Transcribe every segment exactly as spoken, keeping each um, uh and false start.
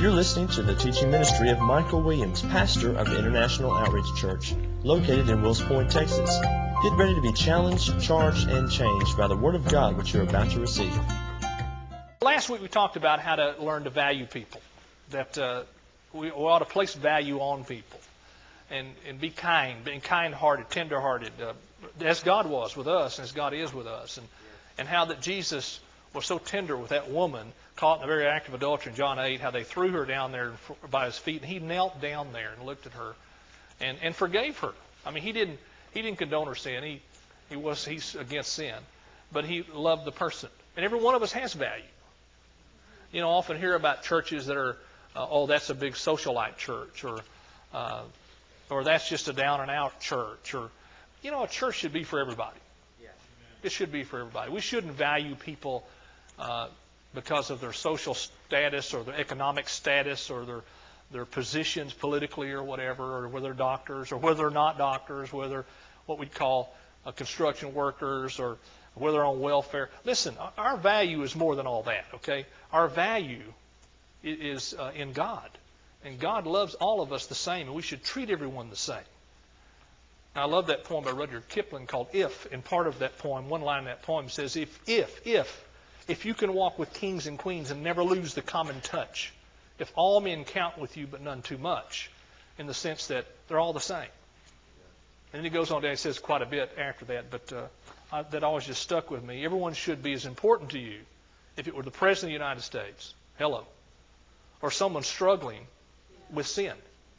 You're listening to the teaching ministry of Michael Williams, pastor of the International Outreach Church, located in Wills Point, Texas. Get ready to be challenged, charged, and changed by the Word of God which you're about to receive. Last week we talked about how to learn to value people, that uh, we, we ought to place value on people and, and be kind, being kind-hearted, tender-hearted, uh, as God was with us and as God is with us, and, and how that Jesus was so tender with that woman caught in the very act of adultery in John eight, how they threw her down there by his feet, and he knelt down there and looked at her and, and forgave her. I mean, he didn't he didn't condone her sin. He he was he's against sin, but he loved the person. And every one of us has value. You know, I often hear about churches that are, uh, oh, that's a big socialite church, or uh, or that's just a down and out church, or you know, a church should be for everybody. It should be for everybody. We shouldn't value people uh, because of their social status or their economic status or their their positions politically or whatever, or whether they're doctors or whether they're not doctors, whether what we'd call uh, construction workers or whether they're on welfare. Listen, our value is more than all that, okay? Our value is uh, in God. And God loves all of us the same, and we should treat everyone the same. Now, I love that poem by Rudyard Kipling called If. And part of that poem, one line in that poem says, if, if, if, if you can walk with kings and queens and never lose the common touch, if all men count with you but none too much, in the sense that they're all the same. And then he goes on down and says quite a bit after that, but uh, I, that always just stuck with me. Everyone should be as important to you if it were the President of the United States, hello, or someone struggling with sin.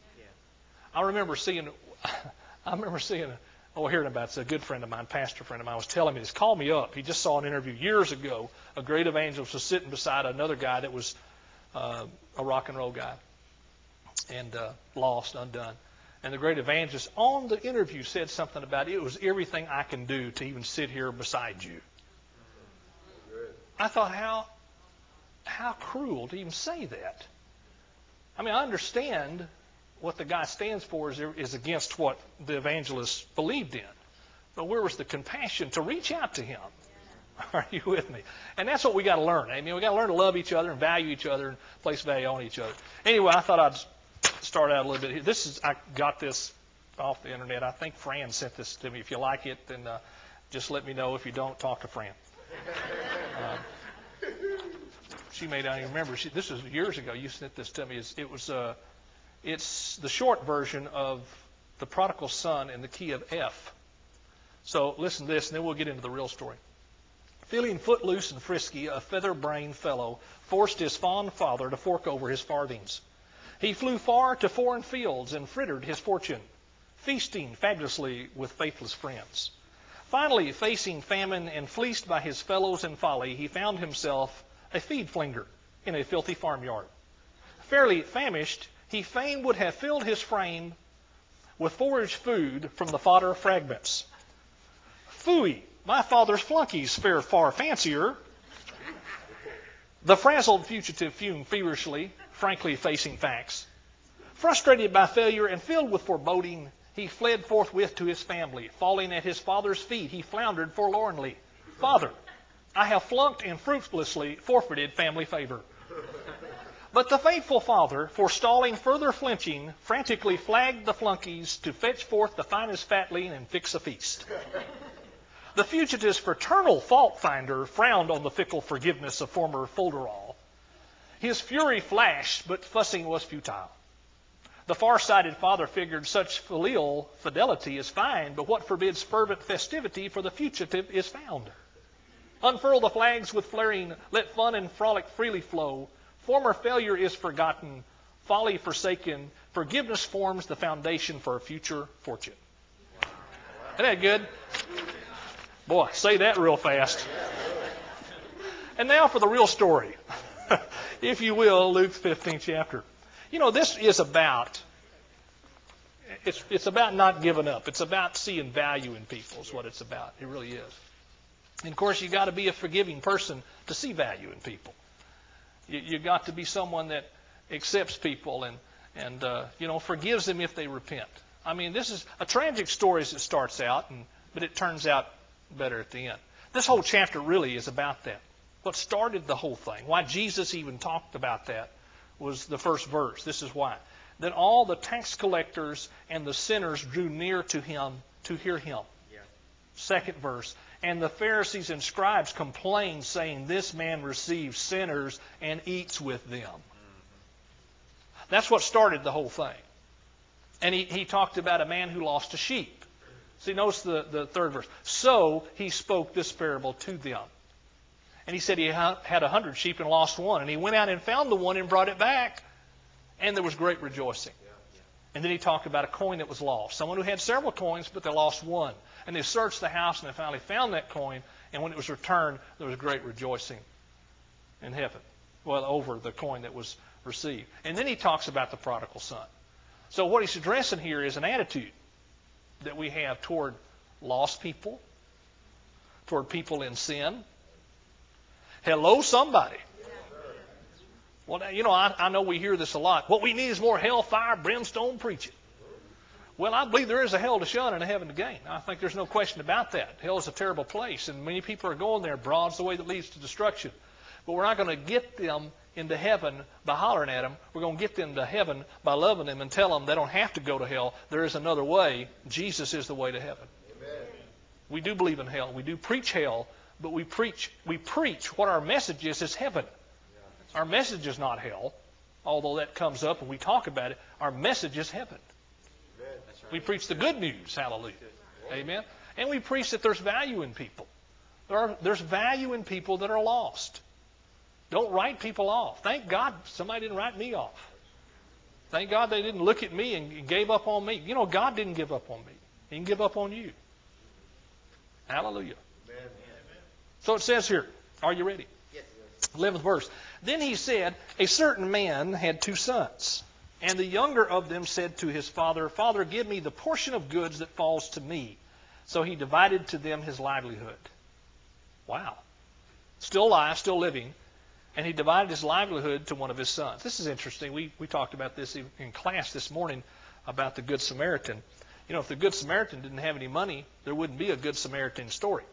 I remember seeing... I remember seeing, a, oh, hearing about it. It's a good friend of mine, pastor friend of mine, was telling me this. Called me up. He just saw an interview years ago. A great evangelist was sitting beside another guy that was uh, a rock and roll guy and uh, lost, undone. And the great evangelist on the interview said something about it was everything I can do to even sit here beside you. I thought, how, how cruel to even say that. I mean, I understand what the guy stands for is, is against what the evangelist believed in. But where was the compassion to reach out to him? Are you with me? And that's what we got to learn. I mean, we got to learn to love each other and value each other and place value on each other. Anyway, I thought I'd start out a little bit here. This is I got this off the internet. I think Fran sent this to me. If you like it, then uh, just let me know. If you don't, talk to Fran. Uh, she may not even remember. She, this was years ago. You sent this to me. It was. Uh, It's the short version of the prodigal son in the key of F. So listen to this, and then we'll get into the real story. Feeling footloose and frisky, a feather-brained fellow forced his fond father to fork over his farthings. He flew far to foreign fields and frittered his fortune, feasting fabulously with faithless friends. Finally, facing famine and fleeced by his fellows in folly, he found himself a feed-flinger in a filthy farmyard. Fairly famished, he fain would have filled his frame with forage food from the fodder fragments. Phooey, my father's flunkies fare far fancier. The frazzled fugitive fumed feverishly, frankly facing facts. Frustrated by failure and filled with foreboding, he fled forthwith to his family. Falling at his father's feet, he floundered forlornly. Father, I have flunked and fruitlessly forfeited family favor. But the faithful father, forestalling further flinching, frantically flagged the flunkies to fetch forth the finest fatling and fix a feast. The fugitive's fraternal fault finder frowned on the fickle forgiveness of former folderol. His fury flashed, but fussing was futile. The far-sighted father figured such filial fidelity is fine, but what forbids fervent festivity for the fugitive is found. Unfurl the flags with flaring, let fun and frolic freely flow. Former failure is forgotten, folly forsaken. Forgiveness forms the foundation for a future fortune. Isn't that good? Boy, say that real fast. And now for the real story. If you will, Luke's fifteenth chapter. You know, this is about, it's, it's about not giving up. It's about seeing value in people is what it's about. It really is. And of course, you got to be a forgiving person to see value in people. You, you got to be someone that accepts people and, and uh, you know, forgives them if they repent. I mean, this is a tragic story as it starts out, and, but it turns out better at the end. This whole chapter really is about that. What started the whole thing, why Jesus even talked about that, was the first verse. This is why. Then all the tax collectors and the sinners drew near to him to hear him. Yeah. Second verse. And the Pharisees and scribes complained, saying, this man receives sinners and eats with them. Mm-hmm. That's what started the whole thing. And he, he talked about a man who lost a sheep. See, notice the, the third verse. So he spoke this parable to them. And he said he had a hundred sheep and lost one. And he went out and found the one and brought it back. And there was great rejoicing. And then he talked about a coin that was lost. Someone who had several coins, but they lost one. And they searched the house and they finally found that coin. And when it was returned, there was great rejoicing in heaven. Well, over the coin that was received. And then he talks about the prodigal son. So what he's addressing here is an attitude that we have toward lost people, toward people in sin. Hello, somebody. Well, you know, I, I know we hear this a lot. What we need is more hellfire, brimstone preaching. Well, I believe there is a hell to shun and a heaven to gain. I think there's no question about that. Hell is a terrible place, and many people are going there. Broad's the way that leads to destruction. But we're not going to get them into heaven by hollering at them. We're going to get them to heaven by loving them and tell them they don't have to go to hell. There is another way. Jesus is the way to heaven. Amen. We do believe in hell. We do preach hell, but we preach we preach what our message is is heaven. Our message is not hell, although that comes up and we talk about it. Our message is heaven. We preach the good news. Hallelujah. Amen. And we preach that there's value in people. There are, there's value in people that are lost. Don't write people off. Thank God somebody didn't write me off. Thank God they didn't look at me and gave up on me. You know, God didn't give up on me. He can give up on you. Hallelujah. So it says here, are you ready? eleventh verse. Then he said, a certain man had two sons. And the younger of them said to his father, Father, give me the portion of goods that falls to me. So he divided to them his livelihood. Wow. Still alive, still living. And he divided his livelihood to one of his sons. This is interesting. We, we talked about this in class this morning about the Good Samaritan. You know, if the Good Samaritan didn't have any money, there wouldn't be a Good Samaritan story.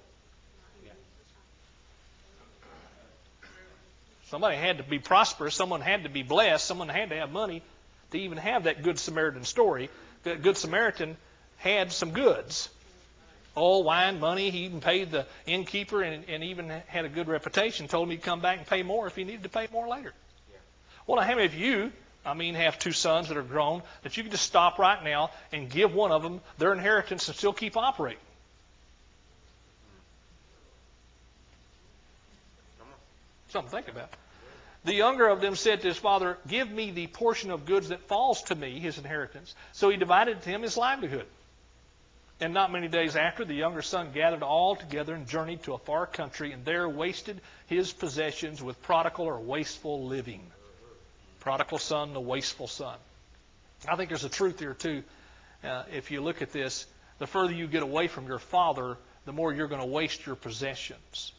Somebody had to be prosperous. Someone had to be blessed. Someone had to have money to even have that Good Samaritan story. That Good Samaritan had some goods. Oil, wine, money. He even paid the innkeeper and, and even had a good reputation. Told him he'd come back and pay more if he needed to pay more later. Yeah. Well, how many of you, I mean, have two sons that are grown that you can just stop right now and give one of them their inheritance and still keep operating? Something to think about. The younger of them said to his father, give me the portion of goods that falls to me, his inheritance. So he divided to him his livelihood. And not many days after, the younger son gathered all together and journeyed to a far country, and there wasted his possessions with prodigal or wasteful living. Prodigal son, the wasteful son. I think there's a truth here too. Uh, if you look at this, the further you get away from your father, the more you're going to waste your possessions.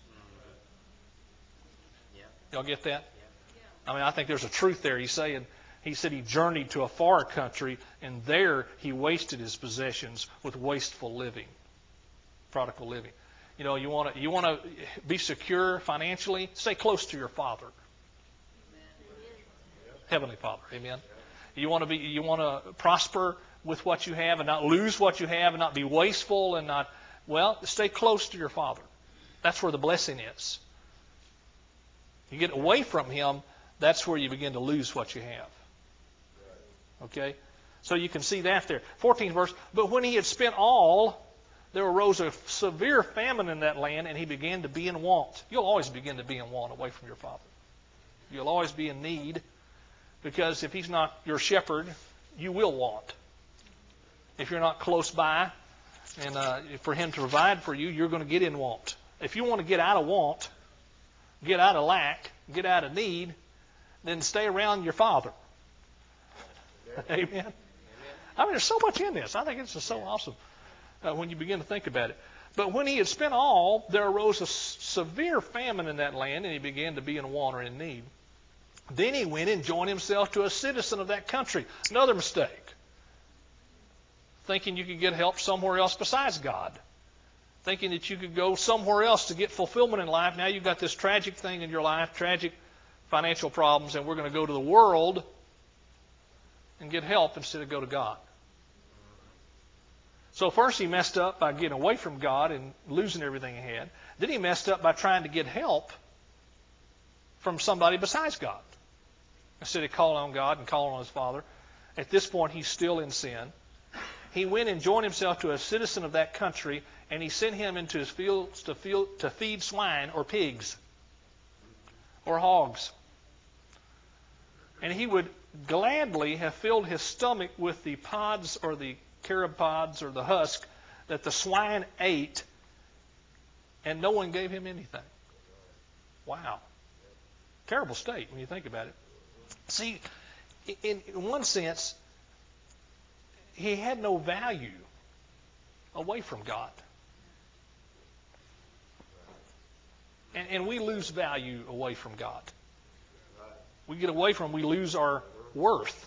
Y'all get that? I mean, I think there's a truth there. He's saying, he said he journeyed to a far country, and there he wasted his possessions with wasteful living, prodigal living. You know, you want to you want to be secure financially. Stay close to your Father, Heavenly Father. Amen. You want to be you want to prosper with what you have and not lose what you have and not be wasteful and not well. Stay close to your Father. That's where the blessing is. You get away from Him, that's where you begin to lose what you have. Okay? So you can see that there. fourteenth verse, but when he had spent all, there arose a severe famine in that land, and he began to be in want. You'll always begin to be in want away from your Father. You'll always be in need, because if He's not your shepherd, you will want. If you're not close by, and uh, for Him to provide for you, you're going to get in want. If you want to get out of want, get out of lack, get out of need, then stay around your Father. Amen. Amen. I mean, there's so much in this. I think it's just so awesome uh, when you begin to think about it. But when he had spent all, there arose a s- severe famine in that land, and he began to be in want or in need. Then he went and joined himself to a citizen of that country. Another mistake. Thinking you could get help somewhere else besides God. Thinking that you could go somewhere else to get fulfillment in life. Now you've got this tragic thing in your life, tragic financial problems, and we're going to go to the world and get help instead of go to God. So first he messed up by getting away from God and losing everything he had. Then he messed up by trying to get help from somebody besides God, instead of calling on God and calling on his Father. At this point, he's still in sin. He went and joined himself to a citizen of that country, and he sent him into his fields to, field, to feed swine or pigs or hogs. And he would gladly have filled his stomach with the pods or the carob pods or the husk that the swine ate, and no one gave him anything. Wow. Terrible state when you think about it. See, in, in one sense, he had no value away from God. And, and we lose value away from God. We get away from, we lose our worth.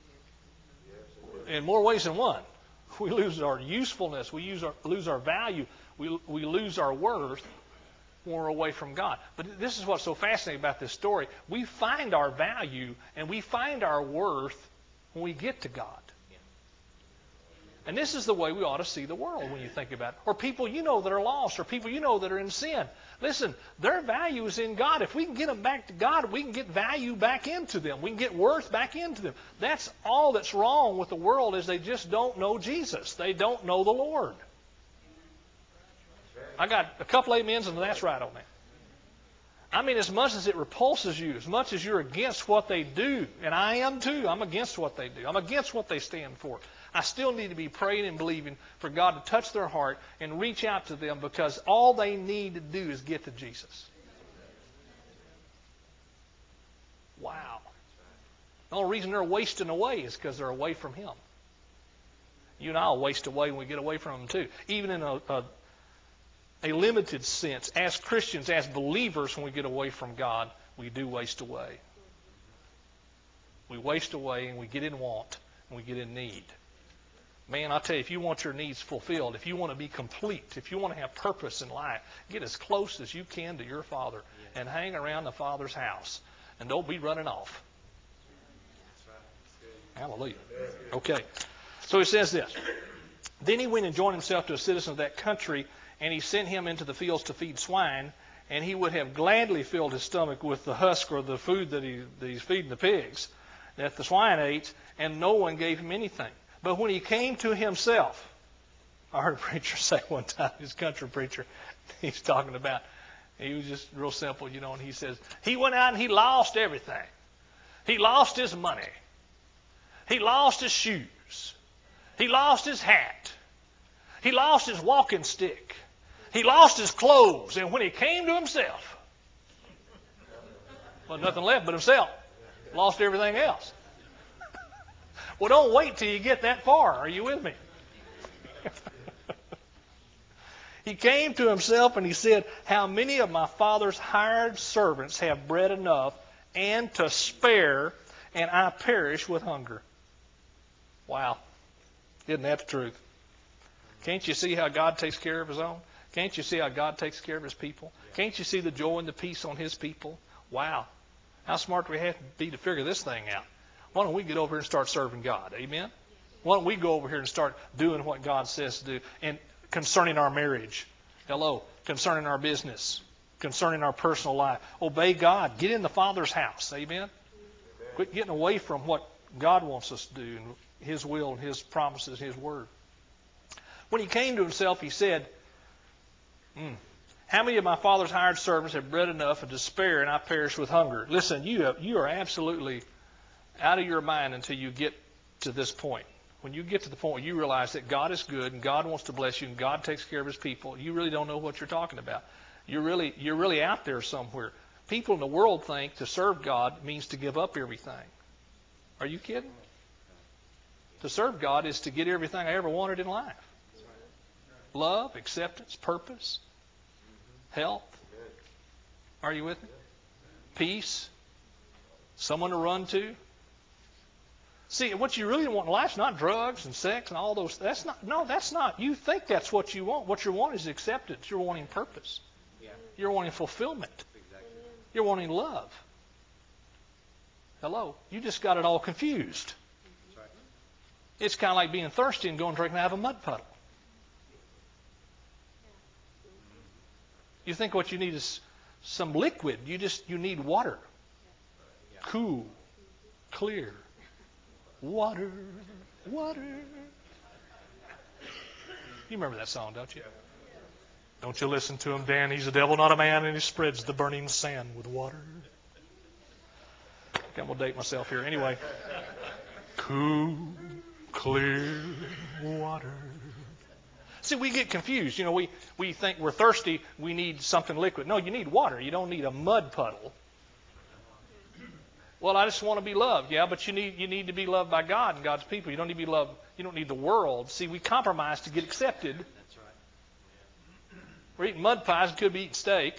In more ways than one. We lose our usefulness. We use our, lose our value. We, we lose our worth when we're away from God. But this is what's so fascinating about this story. We find our value and we find our worth when we get to God. And this is the way we ought to see the world when you think about it. Or people you know that are lost, or people you know that are in sin. Listen, their value is in God. If we can get them back to God, we can get value back into them. We can get worth back into them. That's all that's wrong with the world, is they just don't know Jesus. They don't know the Lord. I got a couple amens, and that's right on that. I mean, as much as it repulses you, as much as you're against what they do, and I am too, I'm against what they do. I'm against what they stand for. I still need to be praying and believing for God to touch their heart and reach out to them, because all they need to do is get to Jesus. Wow. The only reason they're wasting away is because they're away from Him. You and I will waste away when we get away from Him too. Even in a, a, a limited sense, as Christians, as believers, when we get away from God, we do waste away. We waste away and we get in want and we get in need. Man, I tell you, if you want your needs fulfilled, if you want to be complete, if you want to have purpose in life, get as close as you can to your Father and hang around the Father's house. And don't be running off. Hallelujah. Okay. So he says this. Then he went and joined himself to a citizen of that country, and he sent him into the fields to feed swine, and he would have gladly filled his stomach with the husk or the food that, he, that he's feeding the pigs, that the swine ate, and no one gave him anything. But when he came to himself, I heard a preacher say one time, his country preacher, he's talking about, he was just real simple, you know, and he says, he went out and he lost everything. He lost his money. He lost his shoes. He lost his hat. He lost his walking stick. He lost his clothes. And when he came to himself, well, nothing left but himself. Lost everything else. Well, don't wait till you get that far. Are you with me? He came to himself and he said, how many of my father's hired servants have bread enough and to spare, and I perish with hunger? Wow. Isn't that the truth? Can't you see how God takes care of His own? Can't you see how God takes care of His people? Can't you see the joy and the peace on His people? Wow. How smart do we have to be to figure this thing out? Why don't we get over here and start serving God? Amen? Why don't we go over here and start doing what God says to do? And concerning our marriage. Hello. Concerning our business. Concerning our personal life. Obey God. Get in the Father's house. Amen? Amen. Quit getting away from what God wants us to do and His will and His promises, His word. When he came to himself, he said, mm, how many of my father's hired servants have bread enough and to spare, and I perish with hunger? Listen, you have, you are absolutely out of your mind until you get to this point. When you get to the point where you realize that God is good and God wants to bless you and God takes care of His people, you really don't know what you're talking about. You're really, you're really out there somewhere. People in the world think to serve God means to give up everything. Are you kidding? To serve God is to get everything I ever wanted in life. Love, acceptance, purpose, health. Are you with me? Peace. Someone to run to. See, what you really want in life is not drugs and sex and all those. That's not. No, that's not. You think that's what you want. What you want is acceptance. You're wanting purpose. You're wanting fulfillment. You're wanting love. Hello? You just got it all confused. It's kind of like being thirsty and going drinking out of a mud puddle. You think what you need is some liquid. You just you need water. Cool, clear, water, water. You remember that song, don't you? Don't you listen to him, Dan. He's a devil, not a man, and he spreads the burning sand with water. Okay, I'm going to date myself here. Anyway. Cool, clear water. See, we get confused. You know, we, we think we're thirsty, we need something liquid. No, you need water. You don't need a mud puddle. Well, I just want to be loved. Yeah, but you need you need to be loved by God and God's people. You don't need to be loved. You don't need the world. See, we compromise to get accepted. That's right. We're eating mud pies and could be eating steak.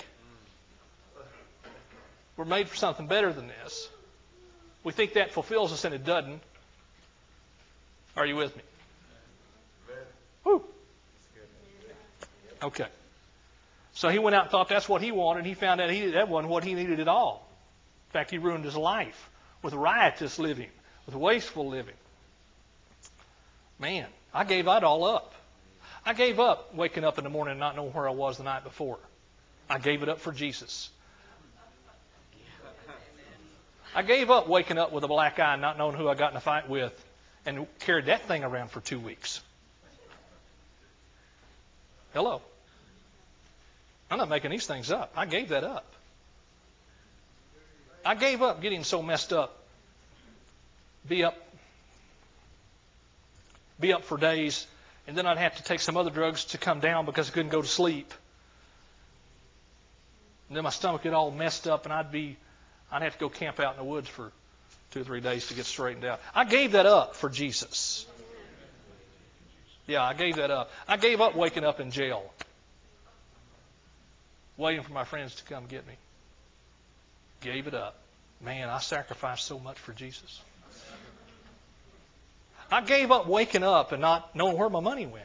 We're made for something better than this. We think that fulfills us, and it doesn't. Are you with me? Woo. Okay. So he went out and thought that's what he wanted. And he found out he, that wasn't what he needed at all. In fact, he ruined his life with riotous living, with wasteful living. Man, I gave that all up. I gave up waking up in the morning and not knowing where I was the night before. I gave it up for Jesus. I gave up waking up with a black eye and not knowing who I got in a fight with and carried that thing around for two weeks. Hello. I'm not making these things up. I gave that up. I gave up getting so messed up. Be up. Be up for days. And then I'd have to take some other drugs to come down because I couldn't go to sleep. And then my stomach would get all messed up and I'd be, I'd have to go camp out in the woods for two or three days to get straightened out. I gave that up for Jesus. Yeah, I gave that up. I gave up waking up in jail, waiting for my friends to come get me. Gave it up. Man, I sacrificed so much for Jesus. I gave up waking up and not knowing where my money went.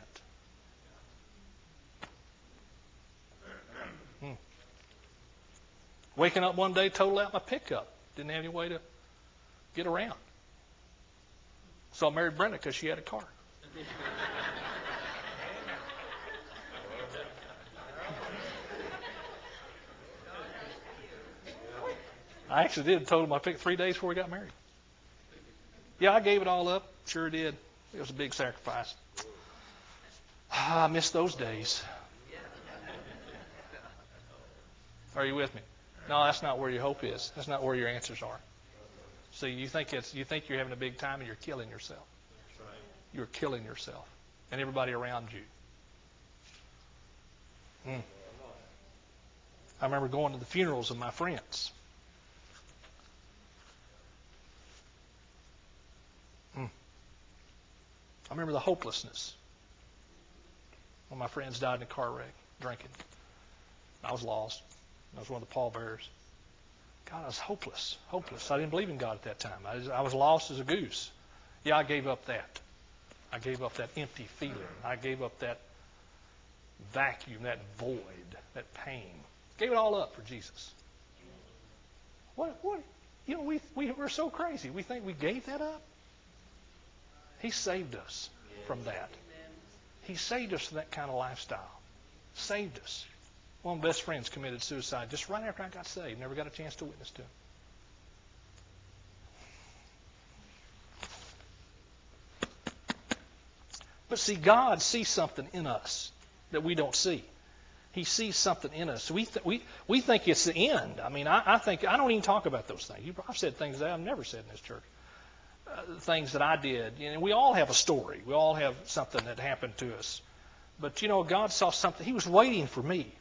Hmm. Waking up one day, totaled out my pickup. Didn't have any way to get around. So I married Brenda because she had a car. I actually did total my pick three days before we got married. Yeah, I gave it all up. Sure did. It was a big sacrifice. Ah, I miss those days. Are you with me? No, that's not where your hope is. That's not where your answers are. See, you think it's you think you're having a big time and you're killing yourself. You're killing yourself and everybody around you. Hmm. I remember going to the funerals of my friends. Hmm. I remember the hopelessness when my friends died in a car wreck, drinking. I was lost. I was one of the pallbearers. God, I was hopeless, hopeless. I didn't believe in God at that time. I was, I was lost as a goose. Yeah, I gave up that. I gave up that empty feeling. I gave up that vacuum, that void, that pain. Gave it all up for Jesus. What? What? You know, we, we, we're so crazy. We think we gave that up. He saved us from that. He saved us from that kind of lifestyle. Saved us. One of my best friends committed suicide just right after I got saved. Never got a chance to witness to him. But see, God sees something in us that we don't see. He sees something in us. We th- we we think it's the end. I mean, I, I think I don't even talk about those things. You, I've said things that I've never said in this church. Uh, things that I did. You know, we all have a story. We all have something that happened to us. But you know, God saw something. He was waiting for me,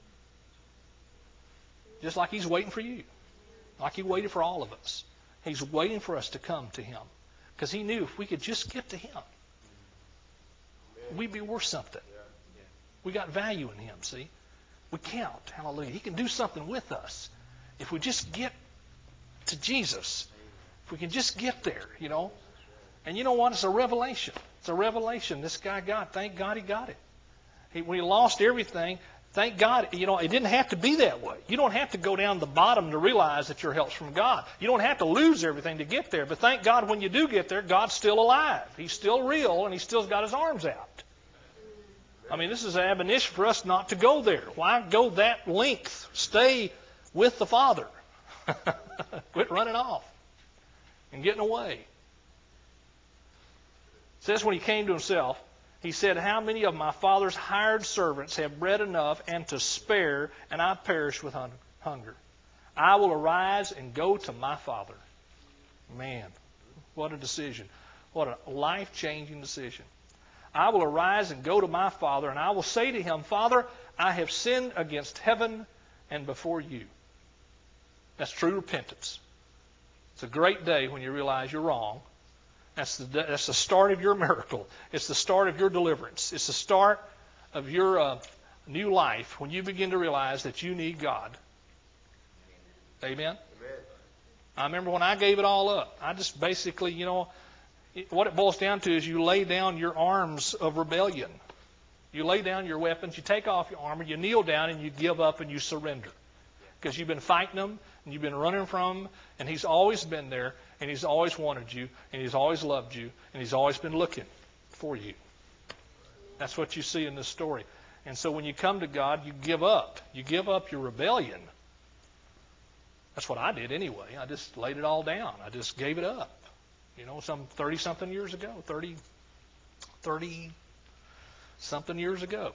just like He's waiting for you, like He waited for all of us. He's waiting for us to come to Him because He knew if we could just get to Him, we'd be worth something. We got value in Him, see? We count. Hallelujah. He can do something with us if we just get to Jesus. If we can just get there, you know. And you know what? It's a revelation. It's a revelation this guy got. Thank God he got it. He, when he lost everything, Thank God, you know, it didn't have to be that way. You don't have to go down to the bottom to realize that your help's from God. You don't have to lose everything to get there. But thank God when you do get there, God's still alive. He's still real, and He's still got His arms out. I mean, this is an admonition for us not to go there. Why go that length? Stay with the Father. Quit running off and getting away. It says when He came to Himself, He said, how many of my father's hired servants have bread enough and to spare, and I perish with hunger? I will arise and go to my father. Man, what a decision. What a life-changing decision. I will arise and go to my father, and I will say to him, Father, I have sinned against heaven and before you. That's true repentance. It's a great day when you realize you're wrong. That's the, that's the start of your miracle. It's the start of your deliverance. It's the start of your uh, new life when you begin to realize that you need God. Amen? Amen? I remember when I gave it all up. I just basically, you know, it, what it boils down to is you lay down your arms of rebellion. You lay down your weapons, you take off your armor, you kneel down, and you give up and you surrender. Because you've been fighting them, and you've been running from them, and He's always been there, and He's always wanted you, and He's always loved you, and He's always been looking for you. That's what you see in this story. And so when you come to God, you give up. You give up your rebellion. That's what I did anyway. I just laid it all down. I just gave it up. You know, some thirty-something years ago, thirty, thirty-something years ago.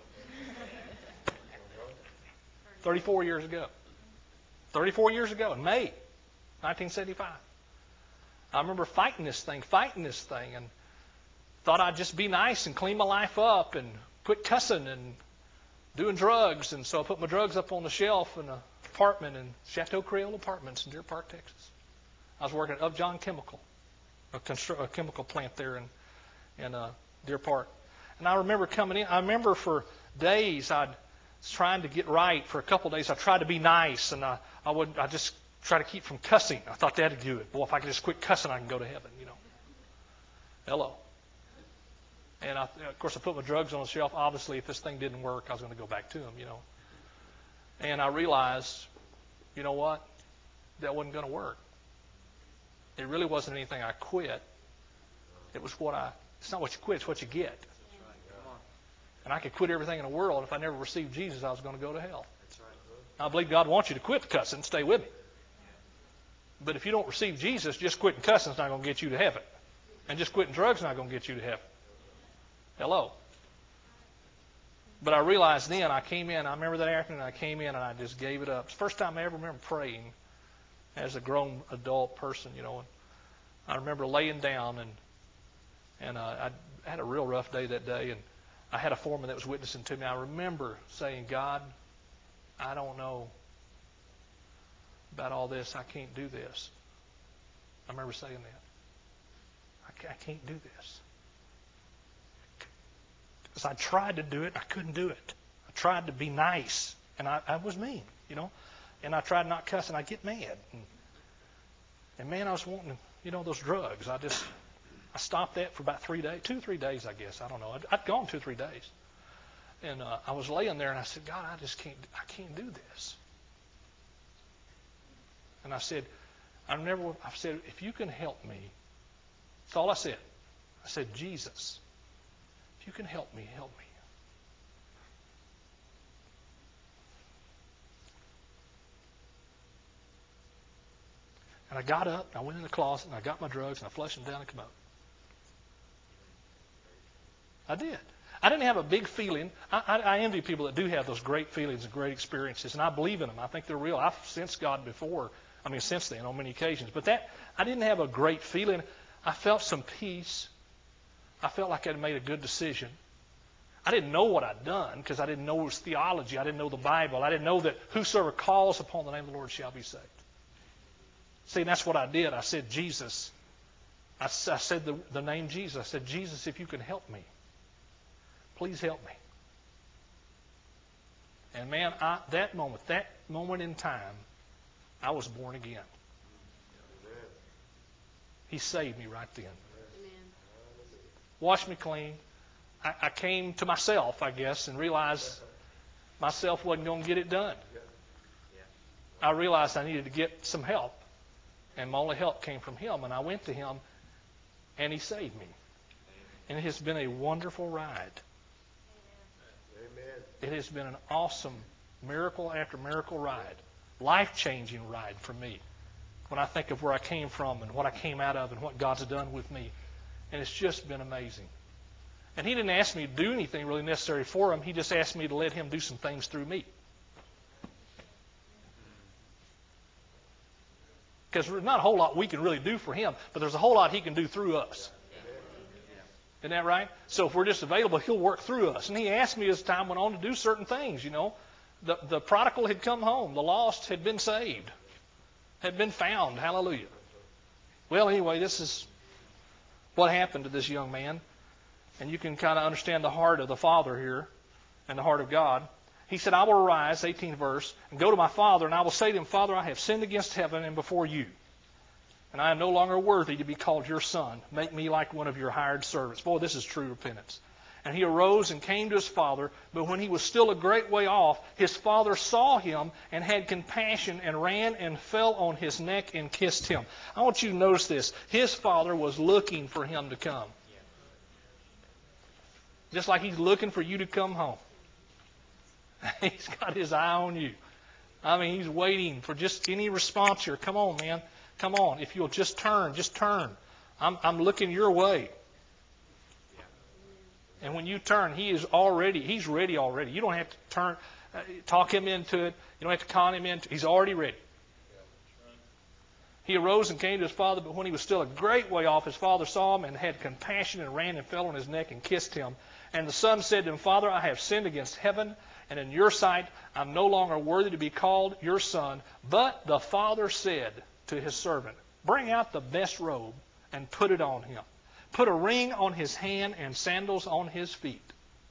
thirty-four years ago. thirty-four years ago in May nineteen seventy-five. I remember fighting this thing, fighting this thing, and thought I'd just be nice and clean my life up and quit cussing and doing drugs. And so I put my drugs up on the shelf in an apartment in Chateau Creole Apartments in Deer Park, Texas. I was working at Upjohn Chemical, a, constru- a chemical plant there in, in uh, Deer Park. And I remember coming in. I remember for days I'd trying to get right. For a couple of days I tried to be nice, and I, I would I just try to keep from cussing. I thought that'd do it. Boy, if I could just quit cussing, I can go to heaven, you know. Hello. And I, of course I put my drugs on the shelf. Obviously, if this thing didn't work, I was going to go back to them, you know. And I realized, you know what? That wasn't going to work. It really wasn't anything I quit. It was what I, it's not what you quit, it's what you get. And I could quit everything in the world, and if I never received Jesus, I was going to go to hell. I believe God wants you to quit cussing and stay with me. But if you don't receive Jesus, just quitting cussing is not going to get you to heaven. And just quitting drugs is not going to get you to heaven. Hello. But I realized then, I came in, I remember that afternoon, I came in and I just gave it up. It's the first time I ever remember praying as a grown adult person, you know. And I remember laying down, and and uh, I had a real rough day that day, and I had a foreman that was witnessing to me. I remember saying, God, I don't know about all this. I can't do this. I remember saying that. I can't do this. Because I tried to do it, I couldn't do it. I tried to be nice, and I, I was mean, you know. And I tried not cuss, and I get mad. And, and man, I was wanting, you know, those drugs. I just, I stopped that for about three days, two, three days, I guess. I don't know. I'd, I'd gone two, three days. And uh, I was laying there, and I said, God, I just can't, I can't do this. And I said, I remember, I said, if you can help me, that's all I said. I said, Jesus, if you can help me, help me. And I got up, and I went in the closet, and I got my drugs, and I flushed them down the commode. I did. I didn't have a big feeling. I, I, I envy people that do have those great feelings and great experiences, and I believe in them. I think they're real. I've sensed God before, I mean, since then on many occasions. But that, I didn't have a great feeling. I felt some peace. I felt like I'd made a good decision. I didn't know what I'd done because I didn't know it was theology. I didn't know the Bible. I didn't know that whosoever calls upon the name of the Lord shall be saved. See, and that's what I did. I said, Jesus. I, I said the, the name Jesus. I said, Jesus, if you can help me, please help me. And man, I, that moment, that moment in time, I was born again. He saved me right then. Washed me clean. I, I came to myself, I guess, and realized Myself wasn't going to get it done. I realized I needed to get some help. And my only help came from Him. And I went to Him, and He saved me. And it has been a wonderful ride. Amen. It has been an awesome miracle after miracle ride. Life-changing ride for me. When I think of where I came from and what I came out of and what God's done with me. And it's just been amazing. And He didn't ask me to do anything really necessary for Him. He just asked me to let Him do some things through me. Because there's not a whole lot we can really do for Him, but there's a whole lot He can do through us. Isn't that right? So if we're just available, He'll work through us. And He asked me as time went on to do certain things, you know. The, the prodigal had come home. The lost had been saved. Had been found. Hallelujah. Well, anyway, this is what happened to this young man. And you can kind of understand the heart of the Father here and the heart of God. He said, I will arise, eighteenth verse, and go to my father, and I will say to him, Father, I have sinned against heaven and before you. And I am no longer worthy to be called your son. Make me like one of your hired servants. Boy, this is true repentance. And he arose and came to his father, but when he was still a great way off, his father saw him and had compassion and ran and fell on his neck and kissed him. I want you to notice this. His father was looking for him to come. Just like He's looking for you to come home. He's got His eye on you. I mean, He's waiting for just any response here. Come on, man. Come on. If you'll just turn, just turn. I'm, I'm looking your way. And when you turn, He is already, He's ready already. You don't have to turn, uh, talk Him into it. You don't have to con Him into it. He's already ready. He arose and came to his father, but when he was still a great way off, his father saw him and had compassion and ran and fell on his neck and kissed him. And the son said to him, Father, I have sinned against heaven, and in your sight I'm no longer worthy to be called your son. But the father said to his servant, Bring out the best robe and put it on him. Put a ring on his hand and sandals on his feet.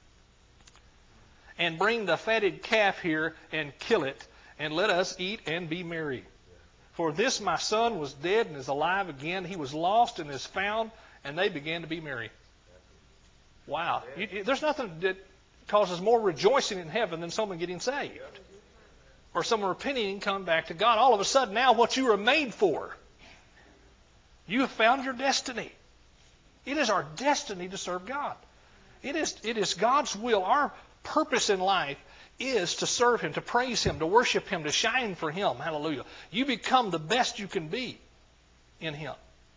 And bring the fatted calf here and kill it, and let us eat and be merry. For this my son was dead and is alive again. He was lost and is found, and they began to be merry. Wow. You, you, there's nothing that causes more rejoicing in heaven than someone getting saved. Or someone repenting and coming back to God. All of a sudden now what you were made for, you have found your destiny. It is our destiny to serve God. It is, it is God's will. Our purpose in life is to serve Him, to praise Him, to worship Him, to shine for Him. Hallelujah. You become the best you can be in Him.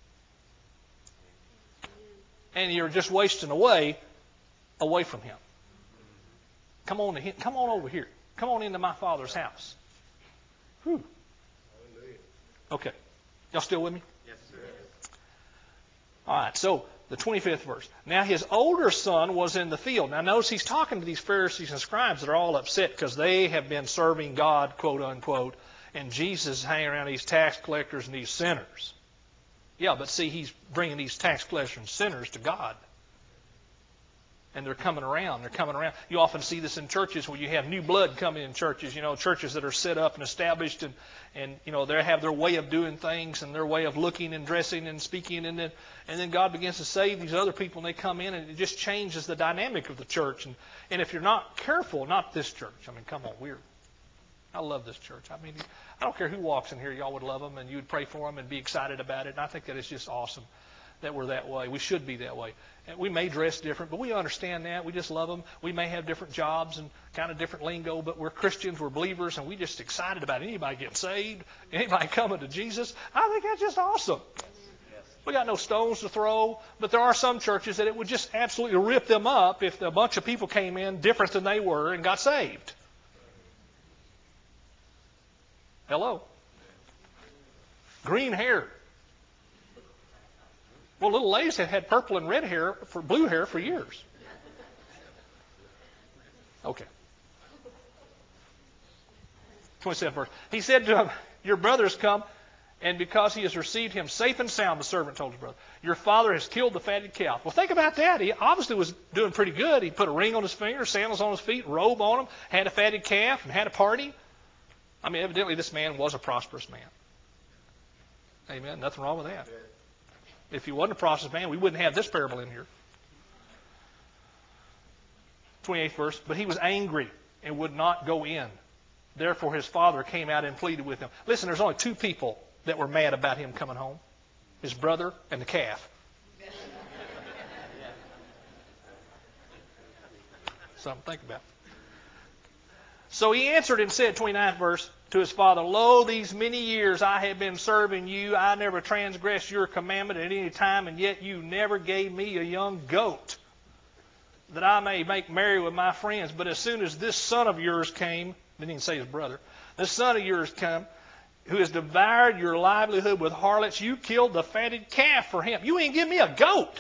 And you're just wasting away, away from Him. Come on to Him. Come on over here. Come on into my Father's house. Whew. Okay. Y'all still with me? Yes, sir. All right. So the twenty-fifth verse. Now his older son was in the field. Now notice he's talking to these Pharisees and scribes that are all upset because they have been serving God, quote unquote, and Jesus is hanging around these tax collectors and these sinners. Yeah, but see, he's bringing these tax collectors and sinners to God. And they're coming around. They're coming around. You often see this in churches where you have new blood coming in churches. You know, churches that are set up and established, and, and you know, they have their way of doing things and their way of looking and dressing and speaking. And then, and then God begins to save these other people, and they come in, and it just changes the dynamic of the church. And, and if you're not careful, not this church. I mean, come on, we're. I love this church. I mean, I don't care who walks in here. Y'all would love them, and you would pray for them and be excited about it. And I think that it's just awesome that we're that way. We should be that way. And we may dress different, but we understand that. We just love them. We may have different jobs and kind of different lingo, but we're Christians, we're believers, and we're just excited about anybody getting saved, anybody coming to Jesus. I think that's just awesome. We got no stones to throw, but there are some churches that it would just absolutely rip them up if a bunch of people came in different than they were and got saved. Hello? Green hair. Well, little ladies have had purple and red hair, for blue hair for years. Okay. twenty-seventh verse. He said to him, your brother has come, and because he has received him safe and sound, the servant told his brother, your father has killed the fatted calf. Well, think about that. He obviously was doing pretty good. He put a ring on his finger, sandals on his feet, robe on him, had a fatted calf, and had a party. I mean, evidently this man was a prosperous man. Amen. Nothing wrong with that. If he wasn't a prosperous man, we wouldn't have this parable in here. twenty-eighth verse. But he was angry and would not go in. Therefore his father came out and pleaded with him. Listen, there's only two people that were mad about him coming home. His brother and the calf. Something to think about. So he answered and said, twenty-ninth verse, to his father, Lo, these many years I have been serving you. I never transgressed your commandment at any time, and yet you never gave me a young goat, that I may make merry with my friends. But as soon as this son of yours came, didn't even say his brother, this son of yours come, who has devoured your livelihood with harlots, you killed the fatted calf for him. You ain't give me a goat.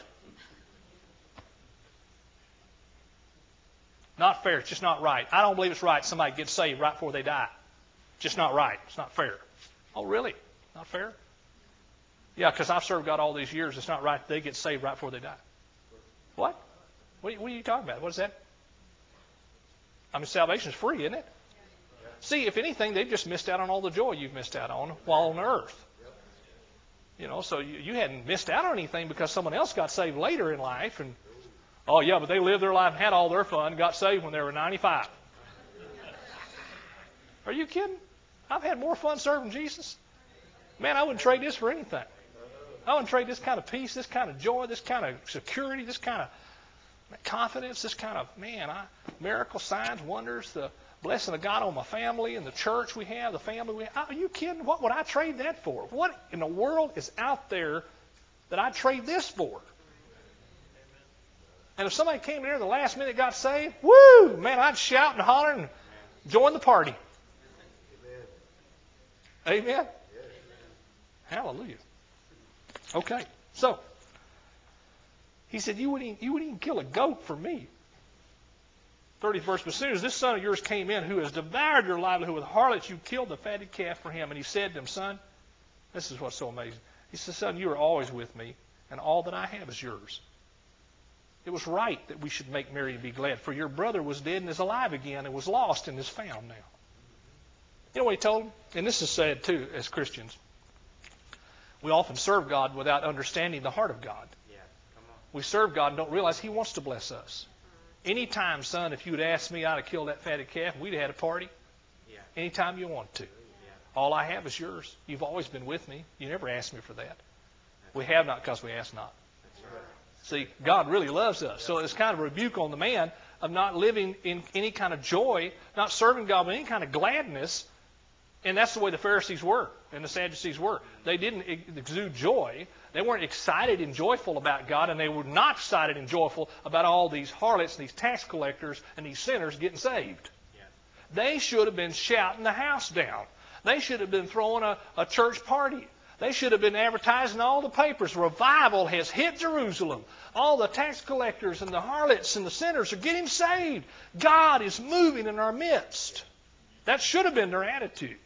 Not fair. It's just not right. I don't believe it's right somebody gets saved right before they die. Just not right. It's not fair. Oh, really? Not fair? Yeah, because I've served God all these years. It's not right they get saved right before they die. What? What are you talking about? What is that? I mean, salvation is free, isn't it? See, if anything, they've just missed out on all the joy you've missed out on while on earth. You know, so you, you hadn't missed out on anything because someone else got saved later in life. And oh, yeah, but they lived their life and had all their fun and got saved when they were ninety-five. Are you kidding? I've had more fun serving Jesus. Man, I wouldn't trade this for anything. I wouldn't trade this kind of peace, this kind of joy, this kind of security, this kind of confidence, this kind of, man, I, miracle signs, wonders, the blessing of God on my family and the church we have, the family we have. Are you kidding? What would I trade that for? What in the world is out there that I'd trade this for? And if somebody came in there at the last minute and got saved, woo, man, I'd shout and holler and join the party. Amen? Amen? Hallelujah. Okay, so he said, you wouldn't, even, you wouldn't even kill a goat for me. thirtieth verse, but as soon as this son of yours came in, who has devoured your livelihood with harlots, you killed the fatted calf for him. And he said to him, son, this is what's so amazing. He said, son, you are always with me, and all that I have is yours. It was right that we should make merry and be glad, for your brother was dead and is alive again, and was lost and is found now. You know what he told him? And this is sad too, as Christians. We often serve God without understanding the heart of God. Yeah, come on. We serve God and don't realize He wants to bless us. Anytime, son, if you had asked me, I'd have killed that fatted calf, we'd have had a party. Yeah. Anytime you want to. Yeah. All I have is yours. You've always been with me. You never asked me for that. We have not because we ask not. That's right. See, God really loves us. So it's kind of a rebuke on the man of not living in any kind of joy, not serving God with any kind of gladness. And that's the way the Pharisees were and the Sadducees were. They didn't exude joy. They weren't excited and joyful about God, and they were not excited and joyful about all these harlots and these tax collectors and these sinners getting saved. Yeah. They should have been shouting the house down. They should have been throwing a, a church party. They should have been advertising all the papers. Revival has hit Jerusalem. All the tax collectors and the harlots and the sinners are getting saved. God is moving in our midst. That should have been their attitude.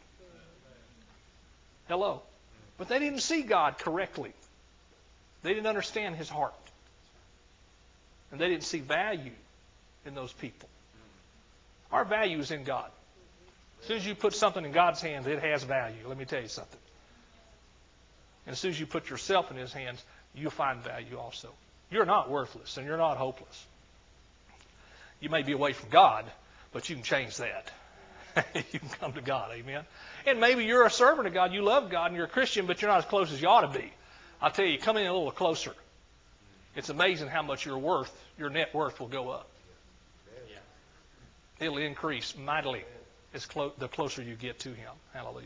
Hello. But they didn't see God correctly. They didn't understand His heart. And they didn't see value in those people. Our value is in God. As soon as you put something in God's hands, it has value. Let me tell you something. And as soon as you put yourself in His hands, you'll find value also. You're not worthless and you're not hopeless. You may be away from God, but you can change that. You can come to God, amen? And maybe you're a servant of God, you love God, and you're a Christian, but you're not as close as you ought to be. I'll tell you, come in a little closer. It's amazing how much your worth, your net worth will go up. It'll increase mightily as clo- the closer you get to Him. Hallelujah.